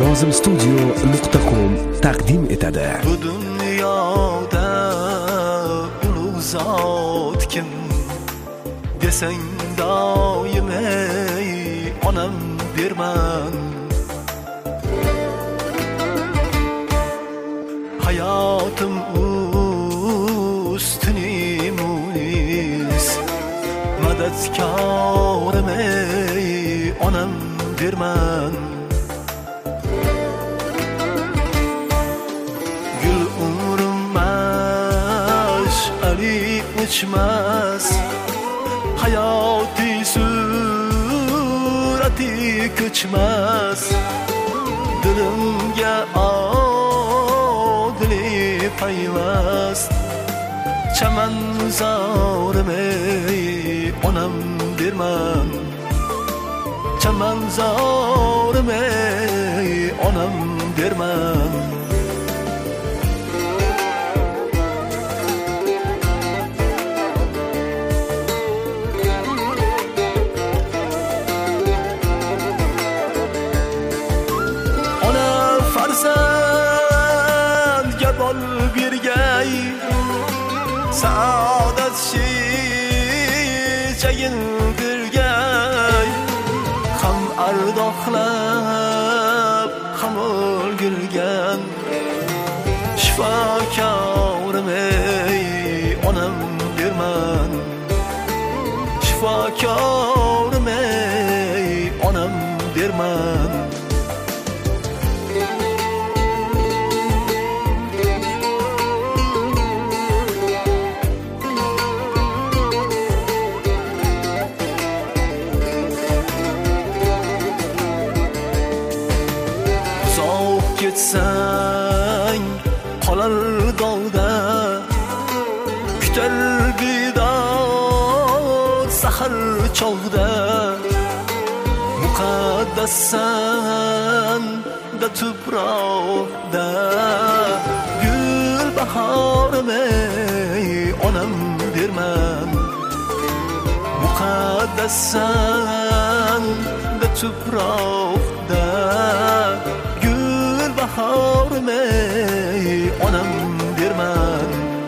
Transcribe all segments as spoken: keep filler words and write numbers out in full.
nozim studio nuqta com taqdim etadi. Bu dunyoda ulug' zot kim desang doim ey onam derman. Hayotim ustini munis madadkorim ey onam derman. Gül umrim mash'ali o'chmas, hayoti surati ko'chmas. Dilimga odli payvast, chaman zorim ey onam derman. Chaman zorim ey onam derman. Farzandga bol bergay, saodat chechayin dirgay. Ham ardoqlab, ham o'lgilgan shifokorim ey onam derman. Shifokorim ey onam derman. Ketsang qolar dog'da, kutar bidor sahar chog'da. Muqaddassan da tuproqda, gul bahorim ey onam derman. Muqaddassan da tuproqda, bahorim ey onam derman.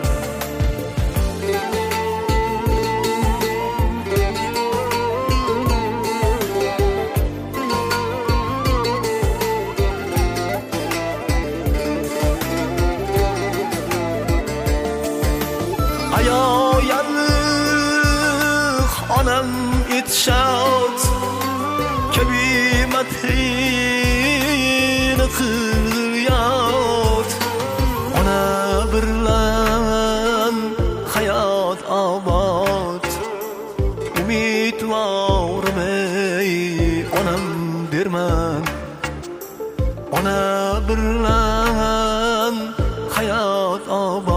Ayo yalliq onam etshot, kabi madhini qiliyot. Ona birlan hayot obod, umidvorim ey onam derman. Ona birlan hayot obod,